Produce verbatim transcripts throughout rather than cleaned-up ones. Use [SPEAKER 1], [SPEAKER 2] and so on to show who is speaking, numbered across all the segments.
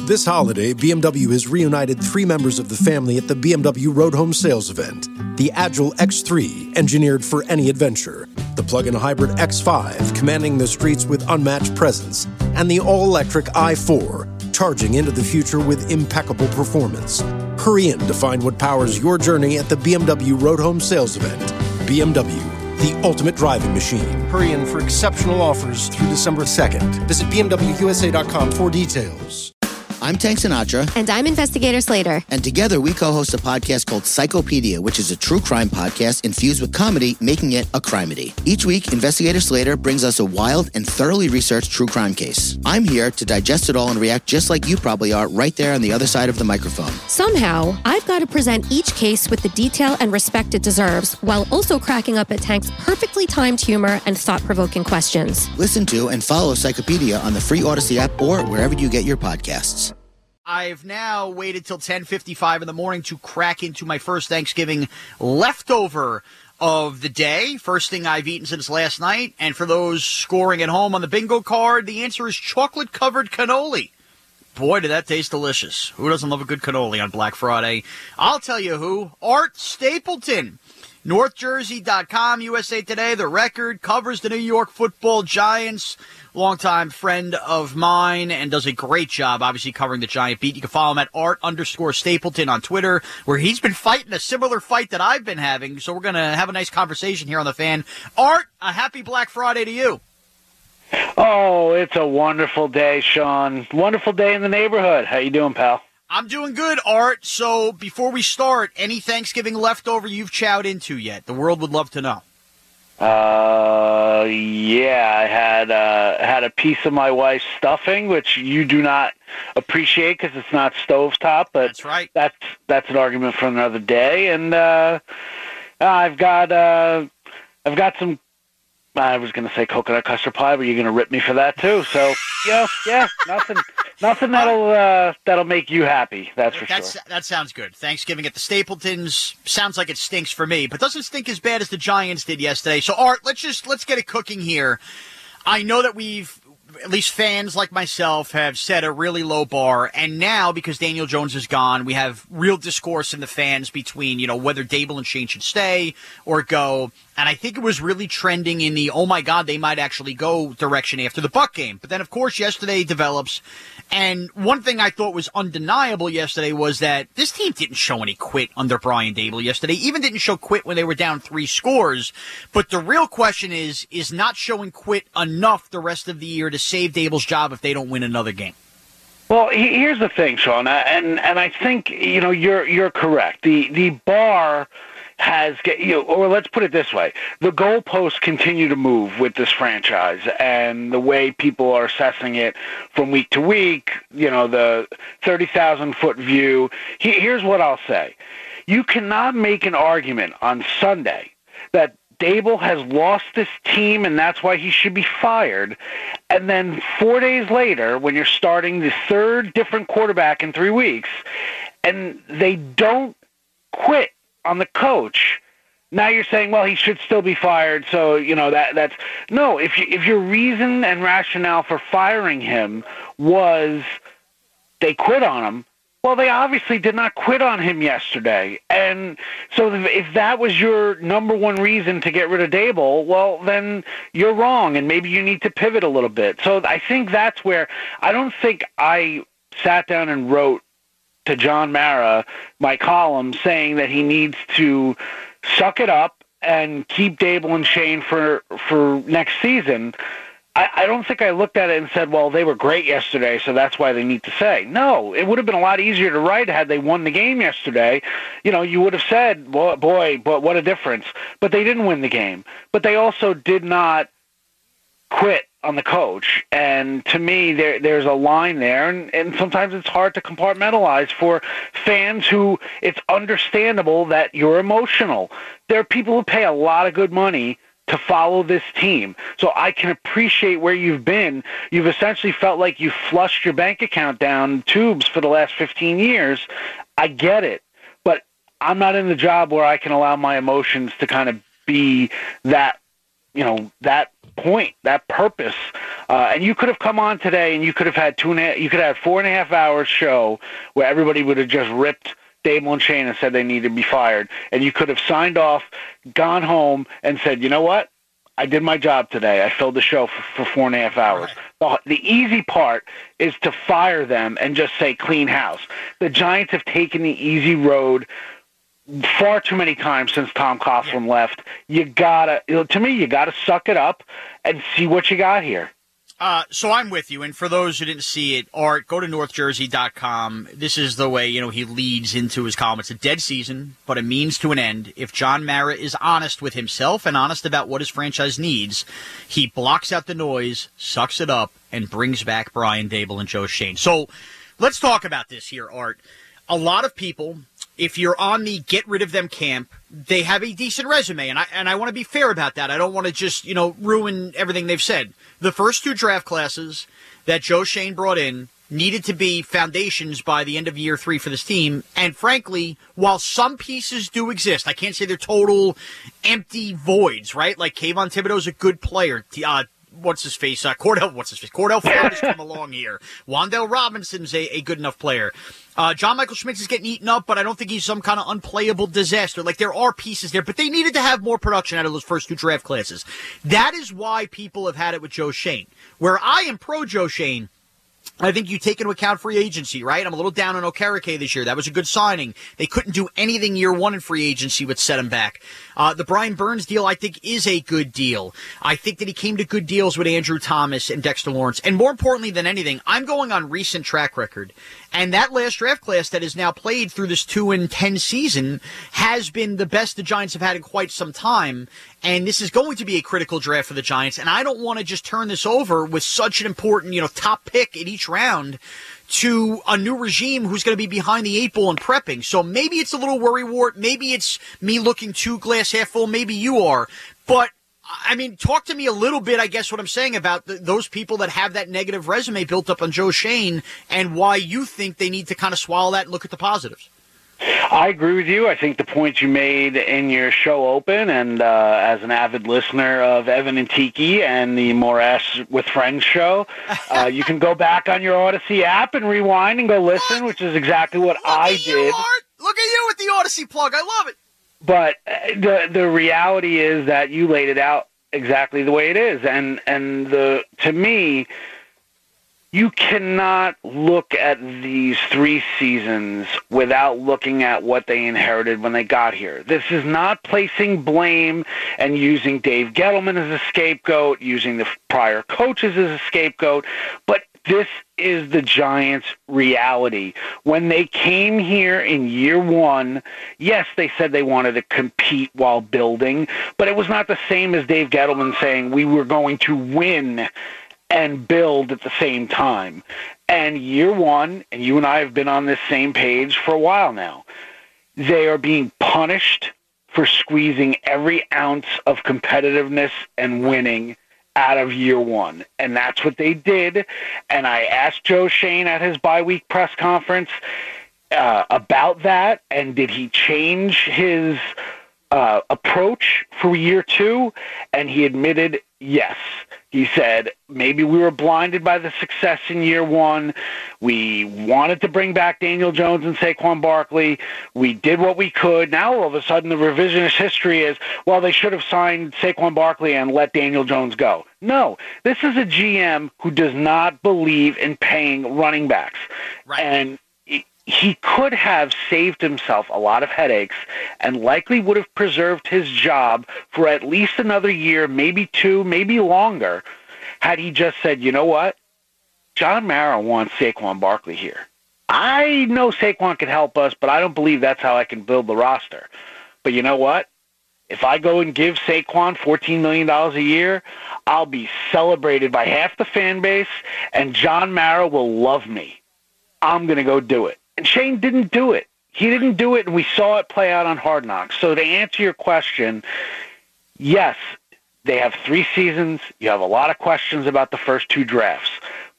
[SPEAKER 1] This holiday, B M W has reunited three members of the family at the B M W Road Home Sales event. The Agile X three, engineered for any adventure. The plug-in hybrid X five, commanding the streets with unmatched presence. And the all-electric i four, charging into the future with impeccable performance. Hurry in to find what powers your journey at the B M W Road Home Sales event. B M W, the ultimate driving machine. Hurry in for exceptional offers through December second. Visit B M W U S A dot com for details.
[SPEAKER 2] I'm Tank Sinatra.
[SPEAKER 3] And I'm Investigator Slater.
[SPEAKER 2] And together we co-host a podcast called Psychopedia, which is a true crime podcast infused with comedy, making it a crimedy. Each week, Investigator Slater brings us a wild and thoroughly researched true crime case. I'm here to digest it all and react just like you probably are right there on the other side of the microphone.
[SPEAKER 3] Somehow, I've got to present each case with the detail and respect it deserves, while also cracking up at Tank's perfectly timed humor and thought-provoking questions.
[SPEAKER 2] Listen to and follow Psychopedia on the free Odyssey app or wherever you get your podcasts.
[SPEAKER 4] I've now waited till ten fifty-five in the morning to crack into my first Thanksgiving leftover of the day. First thing I've eaten since last night. And for those scoring at home on the bingo card, the answer is chocolate-covered cannoli. Boy, did that taste delicious. Who doesn't love a good cannoli on Black Friday? I'll tell you who. Art Stapleton. North Jersey dot com, U S A Today, The Record, covers the New York Football Giants. Longtime friend of mine and does a great job, obviously, covering the Giant beat. You can follow him at Art underscore Stapleton on Twitter, where he's been fighting a similar fight that I've been having. So we're going to have a nice conversation here on The Fan. Art, a happy Black Friday to you.
[SPEAKER 5] Oh, it's a wonderful day, Sean. Wonderful day in the neighborhood. How you doing, pal?
[SPEAKER 4] I'm doing good, Art. So before we start, any Thanksgiving leftover you've chowed into yet? The world would love to know.
[SPEAKER 5] Uh, yeah, I had uh, had a piece of my wife's stuffing, which you do not appreciate because it's not stovetop. But
[SPEAKER 4] that's right.
[SPEAKER 5] That's that's an argument for another day. And uh, I've got uh, I've got some. I was going to say coconut custard pie, but you're going to rip me for that too. So yeah, yeah, nothing, nothing that'll uh, that'll make you happy. That's for
[SPEAKER 4] That's,
[SPEAKER 5] sure.
[SPEAKER 4] That sounds good. Thanksgiving at the Stapletons sounds like it stinks for me, but doesn't stink as bad as the Giants did yesterday. So Art, let's just let's get it cooking here. I know that we've, at least fans like myself, have set a really low bar, and now because Daniel Jones is gone, we have real discourse in the fans between, you know, whether Dable and Shane should stay or go. And I think it was really trending in the, oh my God, they might actually go direction after the Buck game. But then, of course, yesterday develops. And one thing I thought was undeniable yesterday was that this team didn't show any quit under Brian Dable yesterday. Even didn't show quit when they were down three scores. But the real question is, is not showing quit enough the rest of the year to save Dable's job if they don't win another game?
[SPEAKER 5] Well, here's the thing, Sean, and and I think, you know, you're you're correct. The the bar has, you know, or let's put it this way, the goalposts continue to move with this franchise, and the way people are assessing it from week to week, you know, the thirty thousand foot view. Here's what I'll say. You cannot make an argument on Sunday that Dable has lost this team and that's why he should be fired. And then four days later, when you're starting the third different quarterback in three weeks, and they don't quit on the coach, now you're saying, well, he should still be fired. So, you know, that that's no, if you, if your reason and rationale for firing him was they quit on him, well, they obviously did not quit on him yesterday. And so if that was your number one reason to get rid of Dable, well, then you're wrong, and maybe you need to pivot a little bit. So I think that's where I don't think I sat down and wrote to John Mara my column saying that he needs to suck it up and keep Dable and Shane for for next season. I, I don't think I looked at it and said, well, they were great yesterday, so that's why they need to say. No, it would have been a lot easier to write had they won the game yesterday. You know, you would have said, well, boy, but what a difference. But they didn't win the game. But they also did not quit on the coach. And to me, there there's a line there, and, and sometimes it's hard to compartmentalize for fans who it's understandable that you're emotional. There are people who pay a lot of good money to follow this team. So I can appreciate where you've been. You've essentially felt like you flushed your bank account down tubes for the last fifteen years. I get it. But I'm not in the job where I can allow my emotions to kind of be that, you know, that point, that purpose Uh, and you could have come on today, and you could have had two and a half, you could have four and a half hours show where everybody would have just ripped Dable and Shane and said they needed to be fired, and you could have signed off, gone home, and said, you know what? I did my job today. I filled the show for, for four and a half hours. Right. The, the easy part is to fire them and just say clean house. The Giants have taken the easy road far too many times since Tom Coughlin yeah. left. You gotta, you know, to me, you gotta suck it up and see what you got here.
[SPEAKER 4] Uh, so I'm with you, and for those who didn't see it, Art, go to north jersey dot com. This is the way, you know, he leads into his column. It's a dead season, but a means to an end. If John Mara is honest with himself and honest about what his franchise needs, he blocks out the noise, sucks it up, and brings back Brian Dable and Joe Schoen. So let's talk about this here, Art. A lot of people, if you're on the get rid of them camp, they have a decent resume, and I and I want to be fair about that. I don't want to just, you know, ruin everything they've said. The first two draft classes that Joe Schoen brought in needed to be foundations by the end of year three for this team. And frankly, while some pieces do exist, I can't say they're total empty voids, right? Like Kayvon Thibodeau's a good player. Uh, what's his face? Uh, Cordell, what's his face? Cordell Flott has come along here. Wan'Dale Robinson's a, a good enough player. Uh, John Michael Schmitz is getting eaten up, but I don't think he's some kind of unplayable disaster. Like, there are pieces there, but they needed to have more production out of those first two draft classes. That is why people have had it with Joe Schoen. Where I am pro Joe Schoen, I think you take into account free agency, right? I'm a little down on Okereke this year. That was a good signing. They couldn't do anything year one in free agency, which set him back. Uh, the Brian Burns deal, I think, is a good deal. I think that he came to good deals with Andrew Thomas and Dexter Lawrence. And more importantly than anything, I'm going on recent track record. And that last draft class that is now played through this two and ten season has been the best the Giants have had in quite some time. And this is going to be a critical draft for the Giants. And I don't want to just turn this over with such an important, you know, top pick in each round to a new regime who's going to be behind the eight ball and prepping. So maybe it's a little worrywart. Maybe it's me looking too glass half full. Maybe you are. But I mean, talk to me a little bit, I guess, what I'm saying about the, those people that have that negative resume built up on Joe Schoen and why you think they need to kind of swallow that and look at the positives.
[SPEAKER 5] I agree with you. I think the points you made in your show open, and uh, as an avid listener of Evan and Tiki and the Morass with Friends show, uh, you can go back on your Odyssey app and rewind and go listen, which is exactly what
[SPEAKER 4] Look
[SPEAKER 5] I
[SPEAKER 4] at you,
[SPEAKER 5] did.
[SPEAKER 4] Art. Look at you with the Odyssey plug. I love it.
[SPEAKER 5] But the the reality is that you laid it out exactly the way it is, and and the to me, you cannot look at these three seasons without looking at what they inherited when they got here. This is not placing blame and using Dave Gettleman as a scapegoat, using the prior coaches as a scapegoat, but this is the Giants' reality. When they came here in year one, yes, they said they wanted to compete while building, but it was not the same as Dave Gettleman saying we were going to win and build at the same time. And year one, and you and I have been on this same page for a while now, they are being punished for squeezing every ounce of competitiveness and winning out of year one. And that's what they did. And I asked Joe Schoen at his bye-week press conference uh, about that, and did he change his uh, approach for year two? And he admitted yes. He said, maybe we were blinded by the success in year one. We wanted to bring back Daniel Jones and Saquon Barkley. We did what we could. Now, all of a sudden, the revisionist history is, well, they should have signed Saquon Barkley and let Daniel Jones go. No, this is a G M who does not believe in paying running backs.
[SPEAKER 4] Right.
[SPEAKER 5] And he could have saved himself a lot of headaches and likely would have preserved his job for at least another year, maybe two, maybe longer, had he just said, you know what? John Mara wants Saquon Barkley here. I know Saquon can help us, but I don't believe that's how I can build the roster. But you know what? If I go and give Saquon fourteen million dollars a year, I'll be celebrated by half the fan base, and John Mara will love me. I'm going to go do it. And Shane didn't do it. He didn't do it, and we saw it play out on Hard Knocks. So to answer your question, yes, they have three seasons. You have a lot of questions about the first two drafts.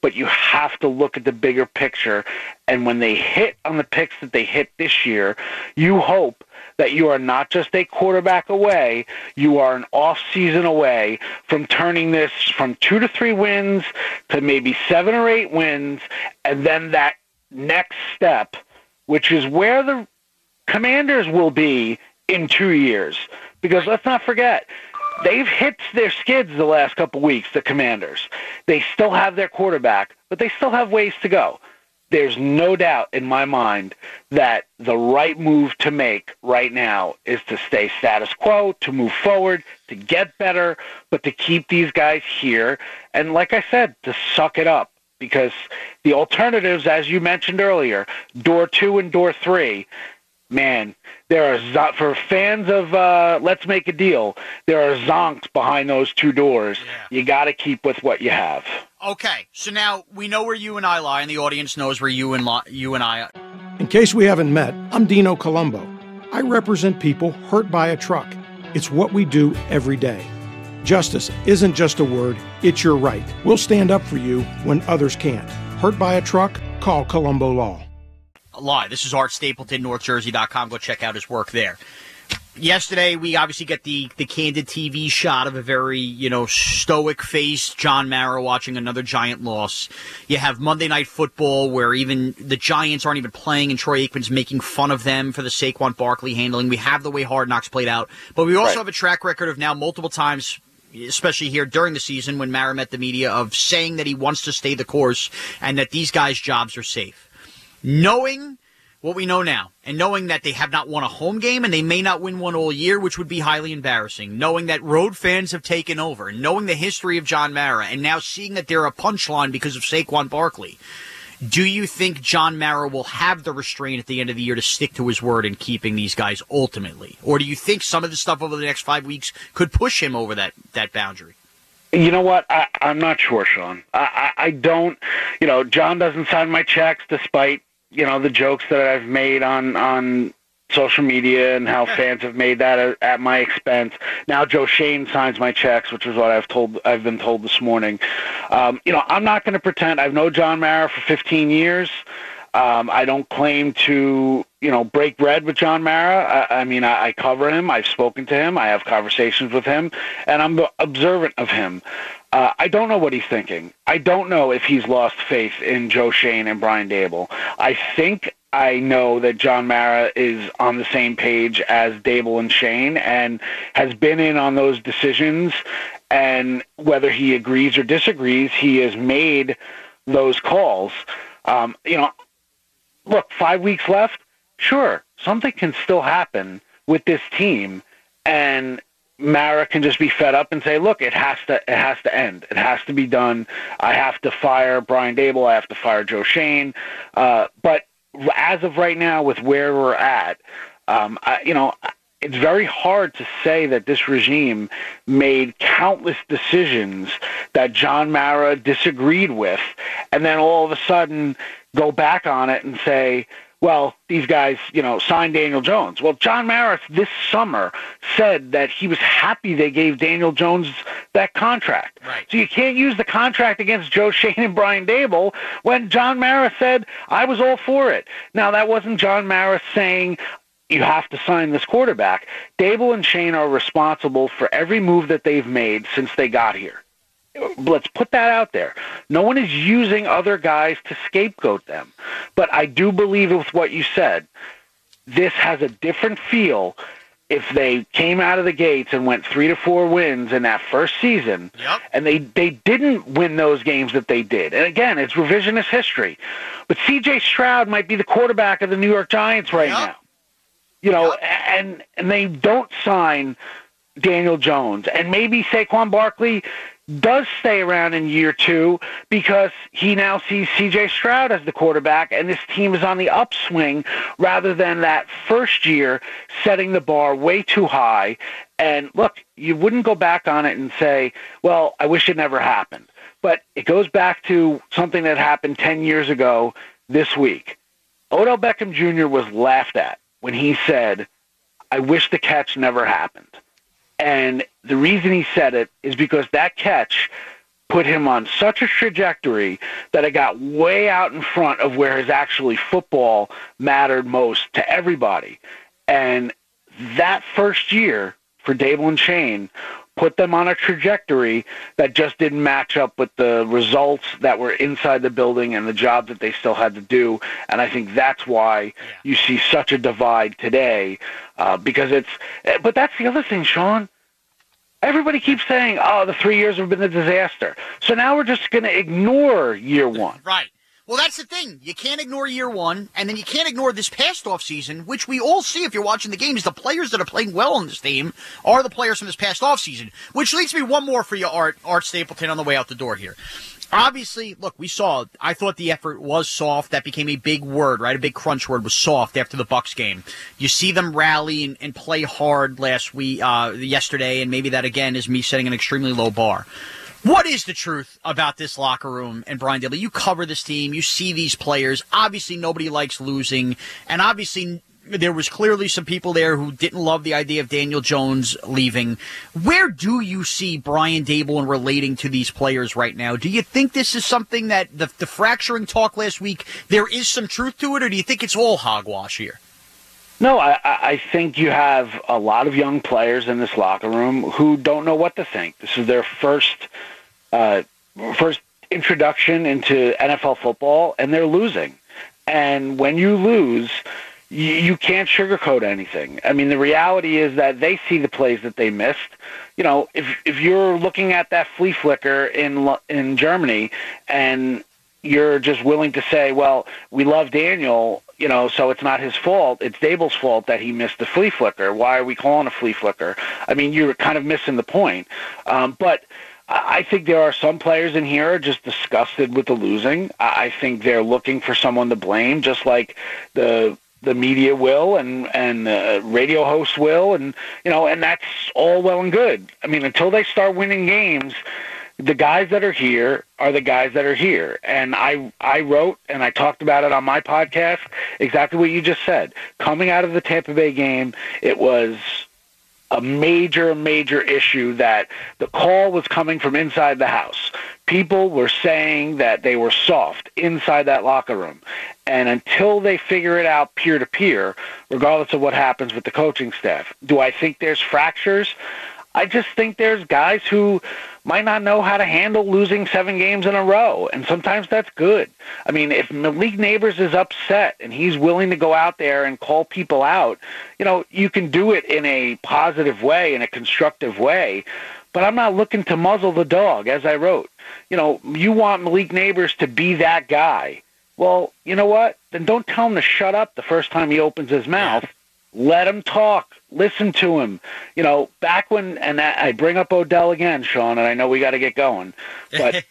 [SPEAKER 5] but you have to look at the bigger picture. And when they hit on the picks that they hit this year, you hope that you are not just a quarterback away, you are an off-season away from turning this from two to three wins to maybe seven or eight wins, and then that next step, which is where the Commanders will be in two years. Because let's not forget, they've hit their skids the last couple weeks, the Commanders. They still have their quarterback, but they still have ways to go. There's no doubt in my mind that the right move to make right now is to stay status quo, to move forward, to get better, but to keep these guys here. And like I said, to suck it up. Because the alternatives, as you mentioned earlier, door two and door three, man, there are, for fans of uh, Let's Make a Deal, there are zonks behind those two doors. Yeah. You got to keep with what you have.
[SPEAKER 4] Okay, so now we know where you and I lie, and the audience knows where you and li- you and I.
[SPEAKER 1] In case we haven't met, I'm Dino Colombo. I represent people hurt by a truck. It's what we do every day. Justice isn't just a word, it's your right. We'll stand up for you when others can't. Hurt by a truck? Call Colombo Law.
[SPEAKER 4] Lie. This is Art Stapleton, North Jersey dot com. Go check out his work there. Yesterday, we obviously get the, the candid T V shot of a very, you know, stoic-faced John Mara watching another Giant loss. You have Monday Night Football, where even the Giants aren't even playing, and Troy Aikman's making fun of them for the Saquon Barkley handling. We have the way Hard Knocks played out. But we also
[SPEAKER 5] right.
[SPEAKER 4] have a track record of now multiple times, especially here during the season when Mara met the media, of saying that he wants to stay the course and that these guys' jobs are safe. Knowing what we know now, and knowing that they have not won a home game and they may not win one all year, which would be highly embarrassing, knowing that road fans have taken over, knowing the history of John Mara, and now seeing that they're a punchline because of Saquon Barkley, do you think John Mara will have the restraint at the end of the year to stick to his word in keeping these guys ultimately? Or do you think some of the stuff over the next five weeks could push him over that, that boundary?
[SPEAKER 5] You know what? I, I'm not sure, Sean. I, I, I don't, you know, John doesn't sign my checks despite, you know, the jokes that I've made on, on social media and how fans have made that at, at my expense. Now Joe Shane signs my checks, which is what I've told, I've been told this morning. Um, you know, I'm not going to pretend. I've known John Mara for fifteen years. Um, I don't claim to, you know, break bread with John Mara. I, I mean, I, I cover him. I've spoken to him. I have conversations with him, and I'm observant of him. Uh, I don't know what he's thinking. I don't know if he's lost faith in Joe Shane and Brian Daboll. I think I know that John Mara is on the same page as Daboll and Shane and has been in on those decisions, and whether he agrees or disagrees, he has made those calls. Um, you know, look, five weeks left, sure, something can still happen with this team, and Mara can just be fed up and say, look, it has to it has to end. It has to be done. I have to fire Brian Daboll. I have to fire Joe Shane. Uh, but as of right now, with where we're at, um, I, you know, it's very hard to say that this regime made countless decisions that John Mara disagreed with, and then all of a sudden go back on it and say, well, these guys, you know, signed Daniel Jones. Well, John Mara this summer said that he was happy they gave Daniel Jones that contract.
[SPEAKER 4] Right.
[SPEAKER 5] So you can't use the contract against Joe Shane and Brian Daboll when John Mara said, I was all for it. Now, that wasn't John Mara saying, you have to sign this quarterback. Daboll and Shane are responsible for every move that they've made since they got here. Let's put that out there. No one is using other guys to scapegoat them. But I do believe with what you said, this has a different feel if they came out of the gates and went three to four wins in that first season,
[SPEAKER 4] yep.
[SPEAKER 5] and they, they didn't win those games that they did. And again, it's revisionist history. But C J Stroud might be the quarterback of the New York Giants right
[SPEAKER 4] yep.
[SPEAKER 5] now. You know,
[SPEAKER 4] yep.
[SPEAKER 5] and and they don't sign Daniel Jones. And maybe Saquon Barkley does stay around in year two because he now sees C J Stroud as the quarterback, and this team is on the upswing rather than that first year setting the bar way too high. And look, you wouldn't go back on it and say, well, I wish it never happened. But it goes back to something that happened ten years ago this week. Odell Beckham Junior was laughed at when he said, I wish the catch never happened. And the reason he said it is because that catch put him on such a trajectory that it got way out in front of where his actually football mattered most to everybody. And that first year for Daboll and Schoen put them on a trajectory that just didn't match up with the results that were inside the building and the job that they still had to do. And I think that's why yeah. you see such a divide today, uh, because it's – but that's the other thing, Sean. Everybody keeps saying, oh, the three years have been a disaster. So now we're just going to ignore year one.
[SPEAKER 4] Right. Well, that's the thing. You can't ignore year one, and then you can't ignore this past offseason, which we all see if you're watching the games. The players that are playing well on this team are the players from this past offseason, which leads me one more for you, Art, Art Stapleton, on the way out the door here. Obviously, look, we saw, I thought the effort was soft. That became a big word, right? A big crunch word was soft after the Bucs game. You see them rally and, and play hard last week, uh, yesterday, and maybe that, again, is me setting an extremely low bar. What is the truth about this locker room and Brian Daboll? You cover this team. You see these players. Obviously, nobody likes losing. And obviously, there was clearly some people there who didn't love the idea of Daniel Jones leaving. Where do you see Brian Daboll in relating to these players right now? Do you think this is something that the, the fracturing talk last week, there is some truth to it, or do you think it's all hogwash here?
[SPEAKER 5] No, I, I think you have a lot of young players in this locker room who don't know what to think. This is their first uh, first introduction into N F L football, and they're losing. And when you lose, you, you can't sugarcoat anything. I mean, the reality is that they see the plays that they missed. You know, if if you're looking at that flea flicker in in Germany and you're just willing to say, well, we love Daniel, you know, so it's not his fault. It's Daboll's fault that he missed the flea flicker. Why are we calling a flea flicker? I mean, you're kind of missing the point. Um, but I think there are some players in here just disgusted with the losing. I think they're looking for someone to blame, just like the the media will and and uh, radio hosts will, and you know, and that's all well and good. I mean, until they start winning games, the guys that are here are the guys that are here. And I I wrote and I talked about it on my podcast, exactly what you just said. Coming out of the Tampa Bay game, it was a major, major issue that the call was coming from inside the house. People were saying that they were soft inside that locker room. And until they figure it out peer-to-peer, regardless of what happens with the coaching staff, do I think there's fractures? I just think there's guys who might not know how to handle losing seven games in a row, and sometimes that's good. I mean, if Malik Nabers is upset and he's willing to go out there and call people out, you know, you can do it in a positive way, in a constructive way, but I'm not looking to muzzle the dog, as I wrote. You know, you want Malik Nabers to be that guy. Well, you know what? Then don't tell him to shut up the first time he opens his mouth. Let him talk. Listen to him. You know, back when, and I bring up Odell again, Sean, and I know we got to get going, but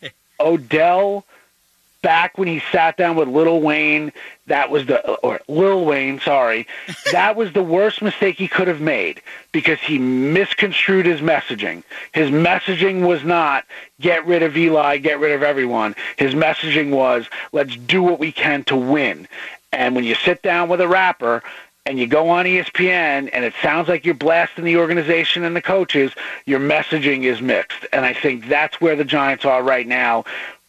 [SPEAKER 5] Odell, back when he sat down with Lil Wayne, that was the, or Lil Wayne, sorry, that was the worst mistake he could have made because he misconstrued his messaging. His messaging was not get rid of Eli, get rid of everyone. His messaging was let's do what we can to win. And when you sit down with a rapper, and you go on E S P N, and it sounds like you're blasting the organization and the coaches, your messaging is mixed. And I think that's where the Giants are right now.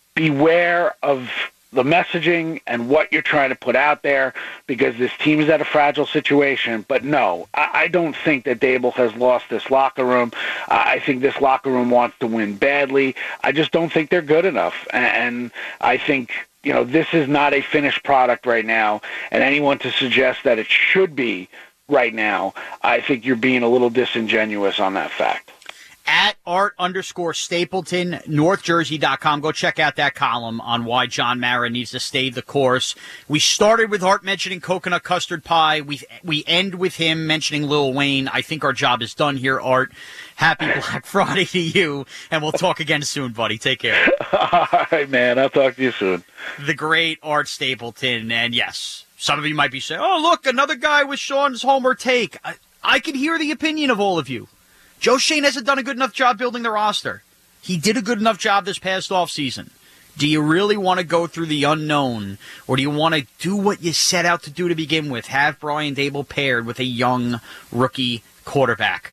[SPEAKER 5] Beware of the messaging and what you're trying to put out there because this team is at a fragile situation. But no, I, I don't think that Daboll has lost this locker room. Uh, I think this locker room wants to win badly. I just don't think they're good enough. And, and I think... You know, this is not a finished product right now, and anyone to suggest that it should be right now, I think you're being a little disingenuous on that fact.
[SPEAKER 4] At Art underscore Stapleton, North Jersey dot com. Go check out that column on why John Mara needs to stay the course. We started with Art mentioning coconut custard pie. We we end with him mentioning Lil Wayne. I think our job is done here, Art. Happy Black Friday to you, and we'll talk again soon, buddy. Take care.
[SPEAKER 5] All right, man. I'll talk to you soon.
[SPEAKER 4] The great Art Stapleton, and yes, some of you might be saying, oh, look, another guy with Sean's Homer take. I, I can hear the opinion of all of you. Joe Schoen hasn't done a good enough job building the roster. He did a good enough job this past offseason. Do you really want to go through the unknown, or do you want to do what you set out to do to begin with, have Brian Daboll paired with a young rookie quarterback?